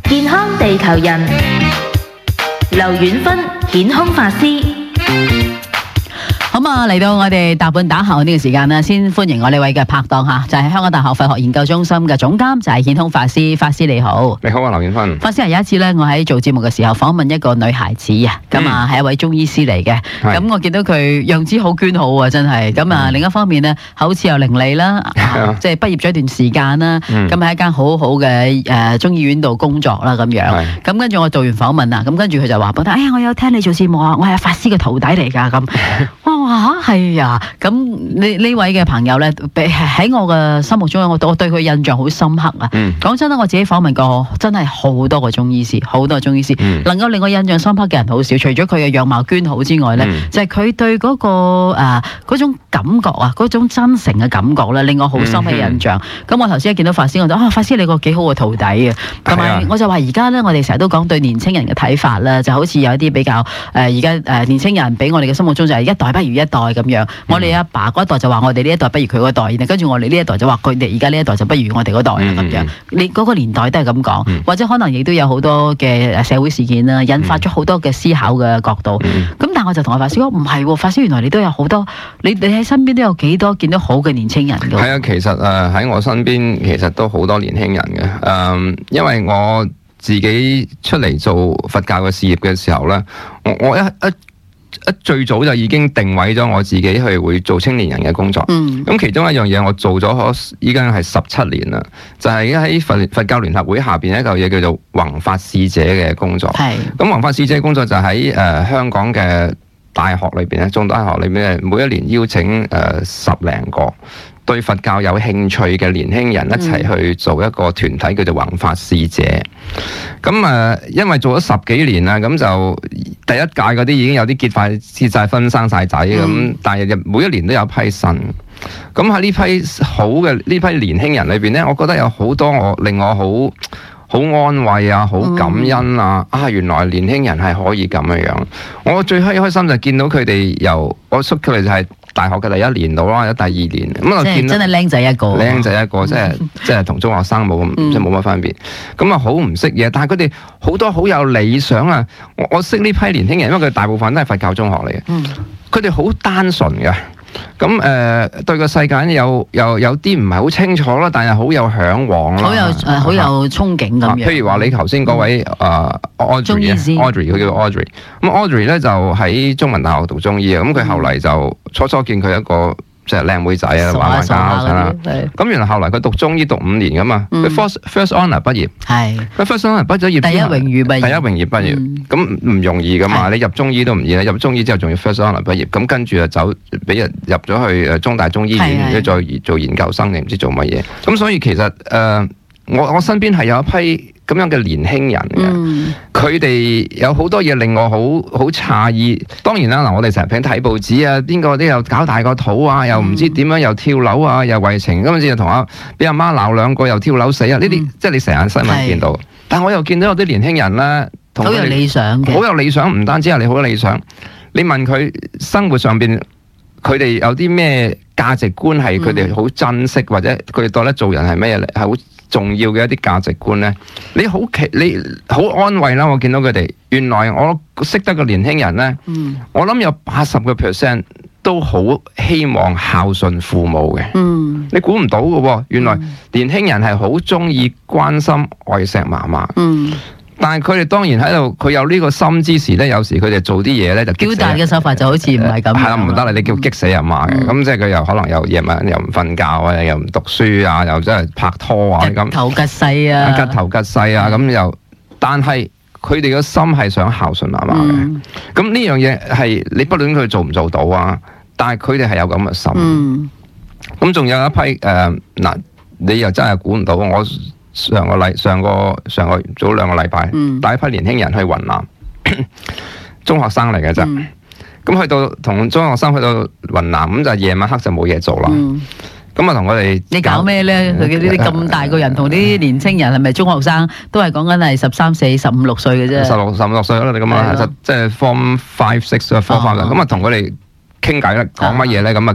健康地球人，劉遠芬顯空法師。 咁啊，嚟到我哋大半打後呢個時間啦，先歡迎我呢位嘅拍檔嚇，就係香港大學佛學研究中心嘅總監，就係顯空法師。法師你好， 你好啊，劉遠芬。 法師有一次咧，我喺做節目嘅時候訪問一個女孩子啊，咁啊係一位中醫師嚟嘅，咁我見到佢樣子好娟好啊，真係。咁啊另一方面咧，口齒又伶俐啦，即係畢業咗一段時間啦，咁喺一間好好嘅中醫院度工作啦咁樣。咁跟住我做完訪問啊，咁跟住佢就話俾我聽，哎呀，我有聽你做節目啊，我係法師嘅徒弟嚟㗎咁。哇係啊！咁呢位嘅朋友咧，喺我嘅心目中，我對佢印象好深刻啊！講真啦，我自己訪問過真係好多個中醫師，好多個中醫師，能夠令我印象深刻嘅人好少。除咗佢嘅樣貌娟好之外咧，就係佢對嗰個嗰種感覺啊，嗰種真誠嘅感覺咧，令我好深刻印象。咁我頭先一見到法師，我就法師你個幾好嘅徒弟啊！同埋我就話而家咧，我哋成日都講對年青人嘅睇法啦，就好似有一啲比較而家年青人俾我哋嘅心目中就係一代不如一代咁樣。我哋阿爸嗰一代就話我哋呢一代不如佢嗰代，然後跟住我哋呢一代就話佢哋而家呢一代就不如我哋嗰代咁樣。你嗰個年代都係咁講，或者可能亦都有好多嘅社會事件啦，引發咗好多嘅思考嘅角度。咁但係我就同阿法師講唔係喎，法師原來你都有好多，你喺身邊都有幾多見到好嘅年青人㗎？ 係啊，其實喺我身邊其實都好多年輕人嘅。因為我自己出嚟做佛教嘅事業嘅時候咧，我最早就已經定位咗我自己去會做青年人嘅工作。咁其中一樣嘢我做咗依家係17年啦，就係喺佛教聯合會下邊一嚿嘢叫做弘法使者嘅工作。咁弘法使者嘅工作就喺香港嘅大學裏邊咧，中大學裏邊每一年邀請10零個對佛教有興趣嘅年輕人一齊去做一個團體，叫做弘法使者。咁因為做咗10幾年啦，咁就第一屆嗰啲已經有啲結晒婚生晒仔咁，但係每一年都有批新。咁喺呢批好嘅呢批年輕人裏邊咧，我覺得有好多令我好安慰啊，好感恩啊！原來年輕人係可以咁樣。我最開心就見到佢哋由我出佢哋就係大學嘅第一年到啦，有第二年咁我見到真係僆仔一個， 即係同中學生即係冇乜分別。咁好唔識嘢，但係佢哋好多好有理想啊！我識呢批年輕人，因為佢大部分都係佛教中學嚟嘅，佢哋好單純嘅。咁對個世界有啲唔係好清楚啦，但係好有嚮往啦， 好有憧憬咁樣。譬如話你頭先嗰位Audrey，佢叫 Audrey。咁 Audrey 咧就喺中文大學讀中醫啊。咁佢後嚟就初見佢一個即係靚妹仔啊，玩交啦。咁原來後嚟佢讀中醫讀5年噶嘛，佢 first honour 畢業，佢 first honour 畢咗業， 第一榮譽畢業，咁唔容易噶嘛。你入中醫都唔易啦，入中醫之後仲要 first honour 畢業，咁跟住就走俾人入咗去中大中醫院，再做研究生定唔知做乜嘢。咁所以其實我身邊係有一批咁樣嘅年輕人嘅，佢哋有好多嘢令我好詫異。當然啦，我哋成日睇報紙啊，邊個都又搞大個肚啊，又唔知點樣又跳樓啊，又為情，今次又同俾阿媽鬧2個又跳樓死啊！呢啲即係你成日新聞見到。但我又見到有啲年輕人咧， 好有理想嘅， 好有理想，唔單止係你好有理想，你問佢生活上邊佢哋有啲咩價值觀係佢哋好珍惜，或者佢哋覺得做人係咩嚟，係好重要嘅一啲價值觀咧，你好安慰啦！我見到佢哋，原來我識得嘅年輕人咧，我諗有80% 都好希望孝順父母嘅。你估唔到嘅喎，原來年輕人係好中意關心愛錫媽媽。但係佢哋當然喺度，佢有呢個心之時咧，有時佢哋做啲嘢咧就表達嘅手法就好似唔係咁。係啦，唔得啦，你叫激死阿媽嘅，咁即係佢又可能又夜晚又唔瞓覺啊，又唔讀書啊，又真係拍拖啊咁。 吉頭吉勢啊！ 吉頭吉勢啊！咁又，但係佢哋個心係想孝順媽媽嘅。咁呢樣嘢係你不論佢做唔做到啊，但係佢哋係有咁嘅心。咁仲有一批嗱，你又真係估唔到我。上個早2個禮拜，帶一批年輕人去雲南，中學生嚟嘅啫。咁去到同中學生去到雲南，咁就夜晚黑就冇嘢做啦。咁啊同佢哋， 你搞咩咧？呢啲咁大個人同啲年青人係咪中學生？都係講緊係13、14、15、16歲嘅啫。 15、16歲啦，你咁啊，即係 Form 5、6啊，Form 5咁啊，同佢哋傾偈啦，講乜嘢咧？咁啊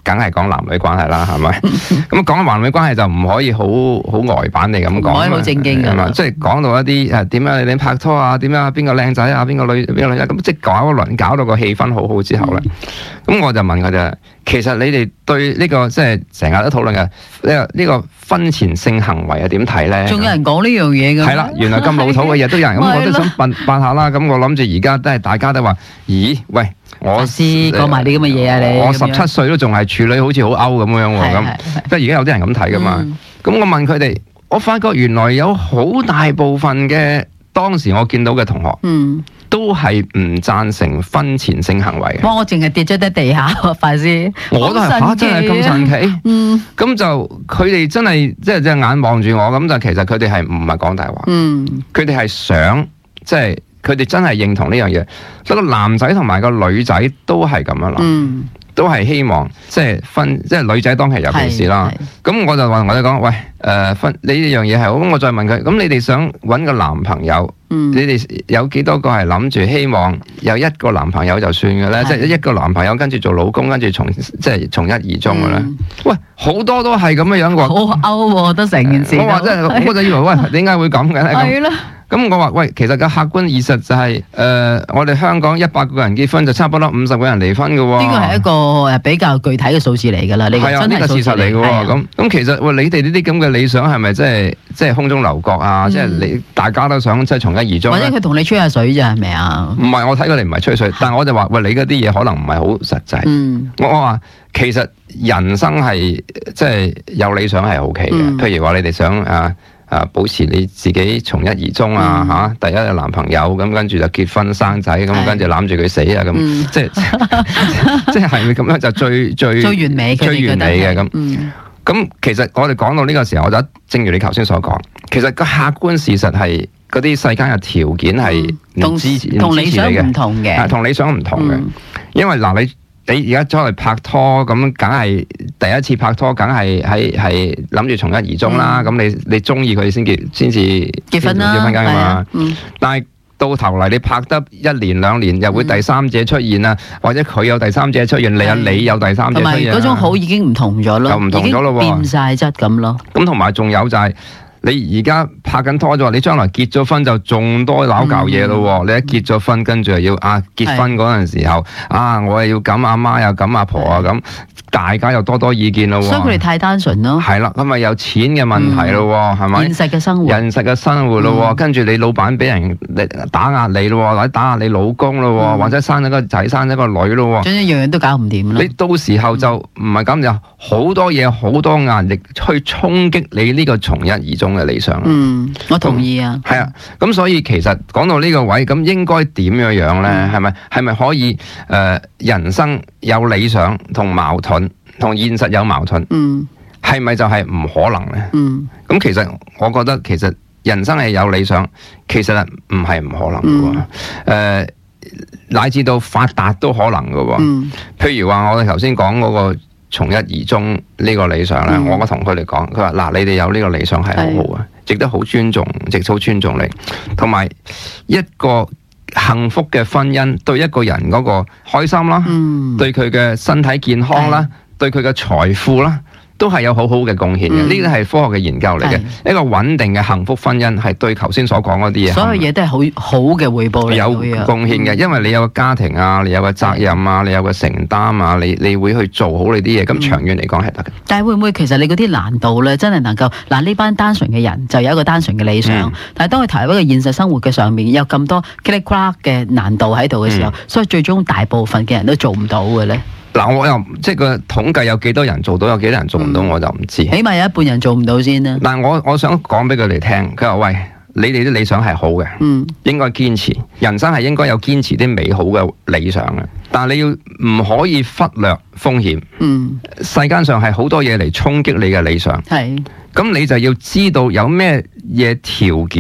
梗係講男女關係啦，係咪？咁講男女關係就唔可以好呆板地咁講， 唔可以好正經㗎， 即係講到一啲點樣你哋拍拖啊，點樣邊個靚仔啊，邊個女仔咁，即係搞一輪，搞到個氣氛好好之後咧，咁我就問佢哋，其實你哋對呢個即係成日都討論嘅呢個婚前性行為係點睇咧？ 仲有人講呢樣嘢㗎？ 係啦，原來咁老土嘅嘢都有人，咁我都想扮下啦。咁我諗住而家都係大家都話，咦，喂，我講埋啲咁嘅嘢啊你！ 我17歲都仲係處女，好似好 out 咁樣喎，咁即係而家有啲人咁睇噶嘛。咁我問佢哋，我發覺原來有好大部分嘅當時我見到嘅同學，都係唔贊成婚前性行為嘅。 我淨係跌咗喺地下，快啲！ 我都係嚇，真係咁神奇。咁就佢哋真係即係隻眼望住我，咁就其實佢哋係唔係講大話？佢哋係想即係。佢哋真係認同呢樣嘢，所以個男仔同埋個女仔都係咁樣諗，都係希望即係女仔當其尤其是啦。咁我就話我哋講，喂，你呢樣嘢係好，咁我再問佢，咁你哋想揾個男朋友，你哋有幾多個係諗住希望有一個男朋友就算嘅咧？即係一個男朋友跟住做老公，跟住從一而終嘅咧？喂，好多都係咁樣喎， 好歐喎，得成件事。 我就以為喂，點解會咁嘅咧？ 係咯。 咁我話喂，其實個客觀現實就係我哋香港100個人結婚就差不多50個人離婚嘅喎。 呢個係一個比較具體嘅數字嚟㗎啦。 係啊，呢個事實嚟嘅喎。咁其實喂，你哋呢啲咁嘅理想係咪即係空中樓閣啊？即係你大家都想即係從一而終。或者佢同你吹下水咋係咪啊？ 唔係，我睇佢哋唔係吹水，但係我就話喂，你嗰啲嘢可能唔係好實際。我話其實人生係即係有理想係 OK 嘅。譬如話你哋想保持你自己從一而終啊第一個男朋友咁，跟住就結婚生仔咁，跟住攬住佢死啊咁，即係咪咁樣就最完美嘅咁？咁其實我哋講到呢個時候，我就正如你頭先所講，其實個客觀事實係嗰啲世間嘅條件係同理想唔同嘅， 同理想唔同嘅，因為嗱你而家出嚟拍拖咁，梗係第一次拍拖，梗係諗住從一而終啦。咁你中意佢先至結婚㗎嘛。但係到頭嚟你拍得1年2年，又會第三者出現啊，或者佢有第三者出現，你有第三者出現。 同埋嗰種好已經唔同咗咯， 又唔同咗咯喎， 變曬質咁咯。 咁同埋仲有就係。你而家拍緊拖咗，你將來結咗婚就仲多攪搞嘢咯喎！你一結咗婚，跟住又要結婚嗰陣時候我又要咁，阿媽又咁，阿婆啊咁，大家又多意見咯喎。 所以佢哋太單純咯。係啦，咁咪有錢嘅問題咯喎，係咪？ 現實嘅生活咯喎，跟住你老闆俾人打壓你咯喎，或者打壓你老公咯喎，或者生咗個仔生咗個女咯喎， 總之樣樣都搞唔掂咯。 你到時候就唔係咁，就好多嘢好多壓力去衝擊你呢個從一而終嘅理想。 我同意啊。 係啊，咁所以其實講到呢個位，咁應該點樣咧？係咪可以人生有理想同矛盾，同現實有矛盾？係咪就係唔可能咧？咁其實我覺得其實人生係有理想，其實唔係唔可能嘅喎。乃至到發達都可能嘅喎。譬如話我哋頭先講嗰個從一而終呢個理想咧，我同佢哋講，佢話嗱，你哋有呢個理想係好好啊，值得好尊重，值得好尊重你，同埋一個幸福嘅婚姻對一個人嗰個開心啦，對佢嘅身體健康啦，對佢嘅財富啦，都係有好好嘅貢獻嘅。呢啲係科學嘅研究嚟嘅，一個穩定嘅幸福婚姻係對頭先所講嗰啲嘢， 所有嘢都係好嘅回報嚟， 有貢獻嘅。因為你有個家庭啊，你有個責任啊，你有個承擔啊，你會去做好你啲嘢，咁長遠嚟講係得嘅。 但係會唔會其實你嗰啲難度咧，真係能夠呢班單純嘅人就有一個單純嘅理想，但係當佢投入一個現實生活嘅上面，有咁多 click clack 嘅難度喺度嘅時候，所以最終大部分嘅人都做唔到嘅咧。 嗱，我又即係個統計有幾多人做到，有幾多人做唔到，我就唔知。 起碼有一半人做唔到先啦。 但係我想講俾佢哋聽，佢話喂，你哋啲理想係好嘅，應該堅持。人生係應該有堅持啲美好嘅理想嘅，但係你要唔可以忽略風險。世間上係好多嘢嚟衝擊你嘅理想。咁你就要知道有咩嘢條件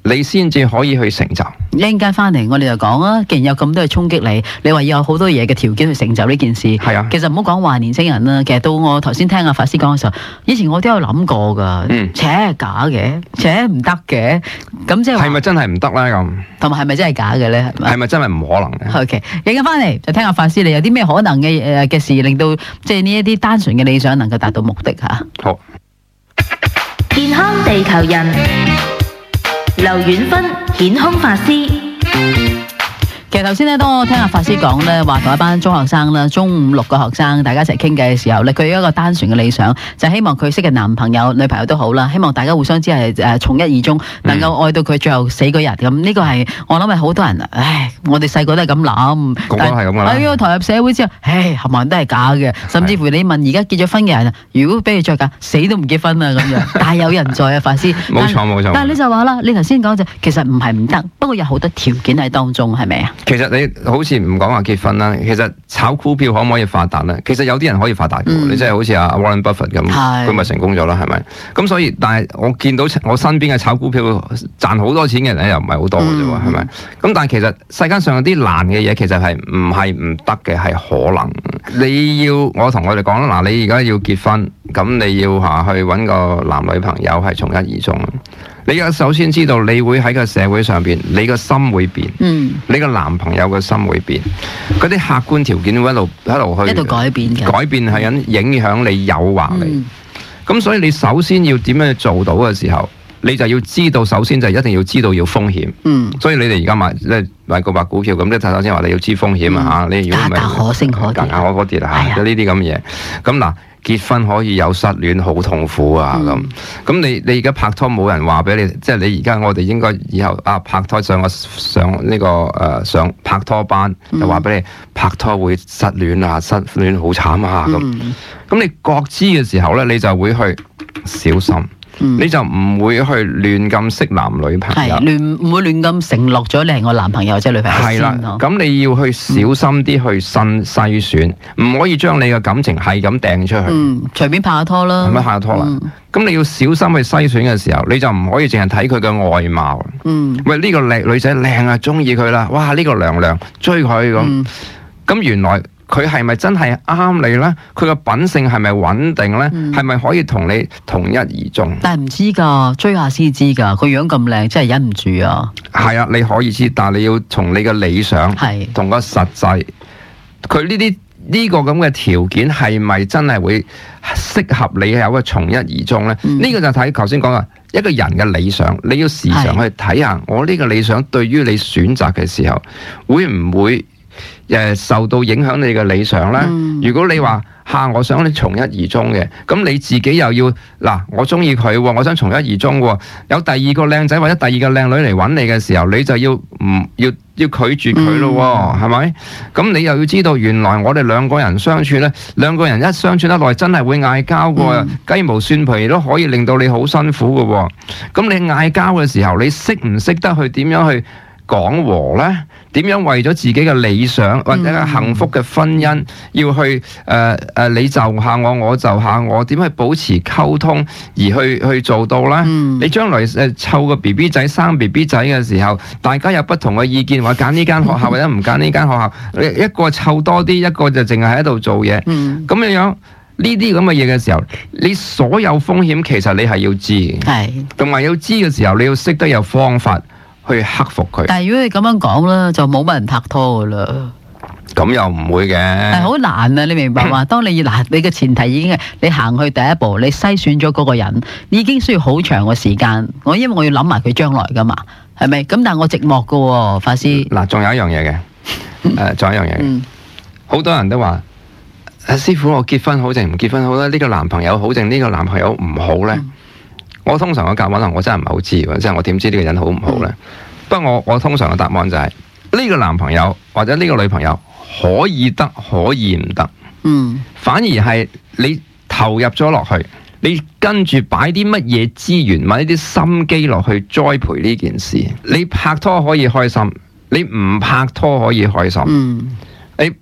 你先至可以去成就。 一陣間翻嚟，我哋就講啊，既然有咁多嘅衝擊你話要有好多嘢嘅條件去成就呢件事。 係啊， 其實唔好講話年青人啦，其實到我頭先聽阿法師講嘅時候，以前我都有諗過㗎。假嘅，唔得嘅，咁即係係咪真係唔得咧？咁同埋係咪真係假嘅咧？ 係咪真係唔可能咧 ？OK， 一陣間翻嚟就聽阿法師，你有啲咩可能嘅事，令到即係呢一啲單純嘅理想能夠達到目的嚇。 好， 健康地球人，劉遠芬顯空法師。 其實頭先咧，當我聽阿法師講咧，話同一班中學生啦，中五六個學生，大家一齊傾偈嘅時候咧，佢有一個單純嘅理想，就係希望佢識嘅男朋友、女朋友都好啦，希望大家互相之係從一而終，能夠愛到佢最後死嗰日。咁呢個係我諗係好多人，我哋細個都係咁諗， 個個都係咁噶啦。 喺投入社會之後，冚唪唥都係假嘅，甚至乎你問而家結咗婚嘅人，如果俾佢再嫁，死都唔結婚啊咁樣，大有人在啊，法師。 冇錯。 但係你就話啦，你頭先講就其實唔係唔得，不過有好多條件喺當中，係咪啊？ 其實你好似唔講話結婚啦，其實炒股票可唔可以發達咧？其實有啲人可以發達嘅，你即係好似阿 Warren Buffett 咁，佢咪成功咗啦，係咪？咁所以，但係我見到我身邊嘅炒股票賺好多錢嘅人又唔係好多嘅啫喎，係咪？咁但係其實世界上有啲難嘅嘢，其實係唔得嘅，係可能。你要我同我哋講啦，嗱，你而家要結婚，咁你要去揾個男女朋友係從一而終。你首先知道你會喺個社會上邊，你個心會變，你個男朋友個心會變，嗰啲客觀條件會一路去改變嘅， 改變係影響你、誘惑你。咁所以你首先要點樣去做到嘅時候，你就要知道，首先就一定要知道要風險。所以你哋而家買個股票咁，即係首先話你要知風險啊嚇。你如果唔係可升可跌， 可跌啊嚇，呢啲咁嘢。咁嗱。結婚可以有失戀，好痛苦啊！咁你而家拍拖冇人話俾你，即係你而家我哋應該以後拍拖上呢個上拍拖班，就話俾你拍拖會失戀啊，失戀好慘啊咁。咁你覺知嘅時候咧，你就會去小心。你就唔會去亂咁識男女朋友， 唔會亂咁承諾咗你係我男朋友或者女朋友先。係啦， 咁你要去小心啲去篩選，唔可以將你嘅感情係咁掟出去。 隨便拍下拖啦。係咪拍下拖啦？咁你要小心去篩選嘅時候，你就唔可以淨係睇佢嘅外貌。喂，呢個女仔靚啊，中意佢啦，哇！呢個娘追佢咁，咁原來。佢係咪真係啱你呢？佢個品性係咪穩定呢？係咪可以同你同一而終？ 但係唔知㗎，追下先知㗎。佢樣咁靚，真係忍唔住啊！ 係啊，你可以知，但係你要從你嘅理想同個實際，佢呢個咁嘅條件係咪真係會適合你有個從一而終呢？呢個就睇頭先講啊，一個人嘅理想，你要時常去睇下，我呢個理想對於你選擇嘅時候，會唔會受到影響你嘅理想呢？如果你話我想你從一而終嘅，咁你自己又要我中意佢，我想從一而終喎。有第二個靚仔或者第二個靚女嚟揾你嘅時候，你就要拒絕佢咯，係咪？咁你又要知道，原來我哋兩個人相處呢，兩個人一相處得耐，真係會嗌交嘅，雞毛蒜皮都可以令到你好辛苦嘅。咁你嗌交嘅時候，你識唔識得去點樣去講和呢？點樣為咗自己嘅理想或者幸福嘅婚姻，要去你就下我，我就下我，點去保持溝通而去做到呢？你將來湊個 BB 仔生 BB 仔嘅時候，大家有不同嘅意見，話揀呢間學校或者唔揀呢間學校，一個湊多啲，一個就淨係喺度做嘢，咁樣呢啲咁嘅嘢嘅時候，你所有風險其實你係要知嘅，同埋要知嘅時候，你要識得有方法去克服佢。但係如果你咁樣講啦，就冇乜人拍拖噶啦。咁又唔會嘅。係好難啊！你明白嘛？當你嘅前提已經係你行去第一步，你篩選咗嗰個人，已經需要好長嘅時間。因為我要諗埋佢將來噶嘛，係咪？咁但係我寂寞噶喎，法師。嗱，仲有一樣嘢嘅，仲有一樣嘢。好多人都話：師傅，我結婚好定唔結婚好咧？呢個男朋友好定呢個男朋友唔好咧？我通常嘅答案可能我真係唔係好知，即係我點知呢個人好唔好呢？不過我通常嘅答案就係呢個男朋友或者呢個女朋友可以得，可以唔得。反而係你投入咗落去，你跟住擺啲乜嘢資源，買啲心機落去栽培呢件事。你拍拖可以開心，你唔拍拖可以開心。你拍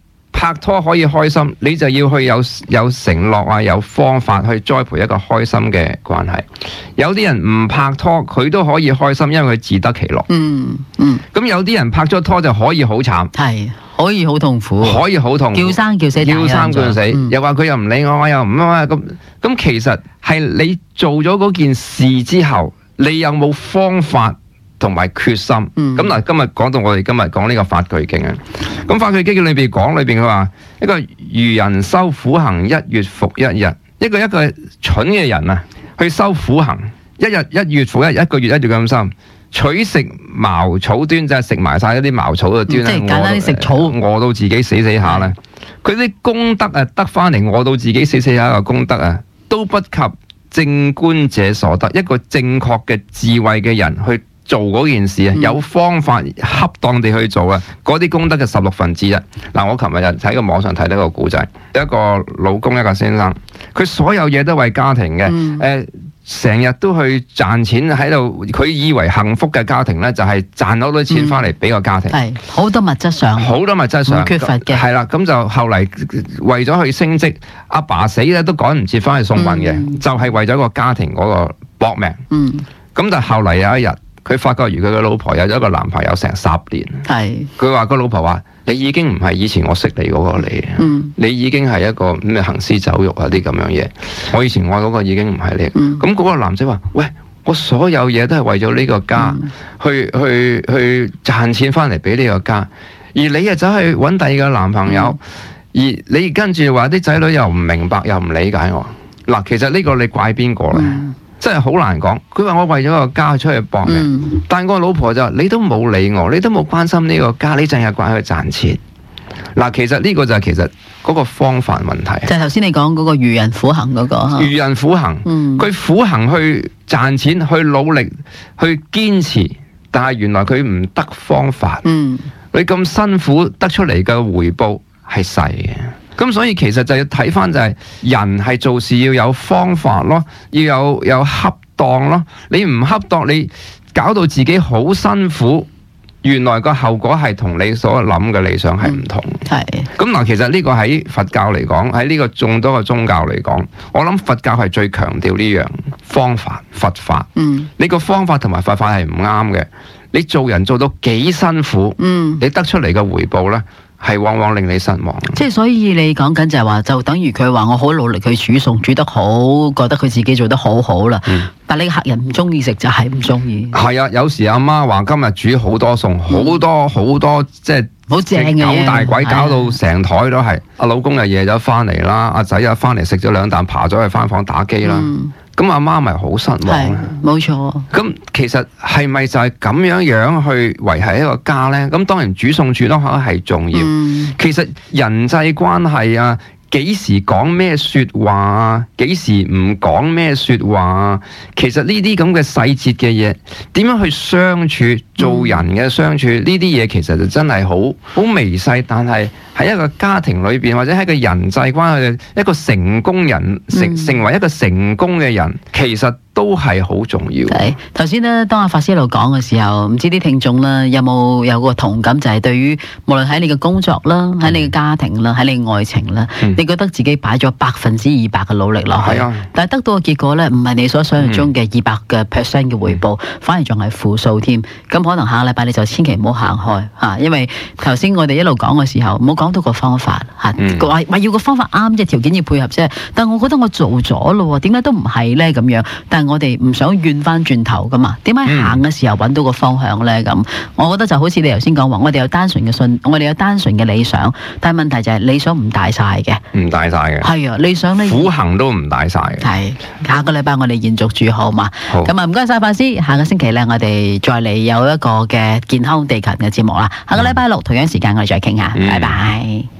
拍拖可以開心，你就要去有承諾啊，有方法去栽培一個開心嘅關係。有啲人唔拍拖，佢都可以開心，因為佢自得其樂。咁有啲人拍咗拖就可以好慘， 係可以好痛苦， 可以好痛苦， 叫生叫死， 叫生叫死，又話佢又唔理我又唔咁其實係你做咗嗰件事之後，你有冇方法同埋決心？咁嗱，今日講到我哋今日講呢個法炬經啊。咁法炬經裏邊佢話一個愚人修苦行，一月復一日。一個蠢嘅人啊，去修苦行，一月復一日，一個月咁深。取食茅草端，就係食埋晒一啲茅草嘅端咧。即係簡單啲食草，餓到自己死下咧。佢啲功德啊，得翻嚟餓到自己死下嘅功德啊，都不及正觀者所得。一個正確嘅智慧嘅人去做嗰件事啊，有方法恰當地去做啊，嗰啲功德嘅1/16。嗱，我琴日喺個網上睇到個故仔，一個老公一個先生，佢所有嘢都為家庭嘅，成日都去賺錢喺度，佢以為幸福嘅家庭呢，就係賺好多錢翻嚟俾個家庭， 係好多物質上，唔缺乏嘅， 係啦。咁就後嚟為咗去升職，阿爸死咧都趕唔切翻去送殯嘅，就係為咗個家庭嗰個搏命。咁但係後嚟有一日，佢發覺如佢嘅老婆有咗一個男朋友成10年，佢話個老婆話：你已經唔係以前我識你嗰個你，你已經係一個咩行屍走肉啊啲咁樣嘢。我以前愛嗰個已經唔係你。咁嗰個男仔話：喂，我所有嘢都係為咗呢個家，去賺錢翻嚟俾呢個家，而你又走去揾第二個男朋友，而你跟住話啲仔女又唔明白又唔理解我。嗱，其實呢個你怪邊個咧？真係好難講。佢話我為咗個家出去搏命，但我老婆就話你都冇理我，你都冇關心呢個家，你淨係怪佢賺錢。嗱，其實呢個就係其實嗰個方法問題。就係頭先你講嗰個愚人苦行嗰個。愚人苦行，佢苦行去賺錢，去努力，去堅持，但係原來佢唔得方法。你咁辛苦得出嚟嘅回報係細嘅。咁所以其實就要睇翻就係人係做事要有方法咯，要有恰當咯。你唔恰當，你搞到自己好辛苦，原來個後果係同你所諗嘅理想係唔同。咁嗱，其實呢個喺佛教嚟講，喺呢個眾多嘅宗教嚟講，我諗佛教係最強調呢樣方法佛法。你個方法同埋佛法係唔啱嘅，你做人做到幾辛苦，你得出嚟嘅回報呢，係往往令你失望。即係所以你講緊就係話，就等於佢話我好努力去煮餸，煮得好，覺得佢自己做得好好啦。但你客人唔中意食就係唔中意。係啊，有時阿媽話今日煮好多餸，好多即係好正嘅嘢，九大鬼搞到成台都係。阿老公又夜咗翻嚟啦，阿仔又翻嚟食咗2啖，爬咗去翻房打機啦。咁阿媽咪好失望咧。冇錯。咁其實係咪就係咁樣去維繫一個家呢？咁當然煮餸煮得好係重要。其實人際關係啊，幾時講咩説話啊，幾時唔講咩説話啊，其實呢啲咁嘅細節嘅嘢，點樣去相處，做人嘅相處，呢啲嘢其實就真係好微細，但係喺一個家庭裏邊，或者喺個人際關係，一個成功人成為一個成功嘅人，其實都係好重要。頭先咧，當阿法師一路講嘅時候，唔知啲聽眾咧有冇有個同感，就係對於無論喺你嘅工作啦，喺你嘅家庭啦，喺你嘅愛情啦，你覺得自己擺咗200%嘅努力落去，但係得到嘅結果咧，唔係你所想象中嘅200%嘅回報，反而仲係負數添。咁可能下個禮拜你就千祈唔好行開嚇，因為頭先我哋一路講嘅時候，唔好講到個方法嚇，話要個方法啱啫，條件要配合啫。但我覺得我做咗咯，點解都唔係咧咁樣？但係我哋唔想怨翻轉頭噶嘛？點解行嘅時候揾到個方向咧？咁我覺得就好似你頭先講話，我哋有單純嘅信，我哋有單純嘅理想，但係問題就係理想唔大晒嘅，唔大晒嘅，係啊，理想咧苦行都唔大晒嘅。係下個禮拜我哋延續住好嘛？咁啊唔該晒法師，下個星期咧我哋再嚟有一個嘅健康地球嘅節目啦。下個禮拜6同樣時間我哋再傾下，拜拜。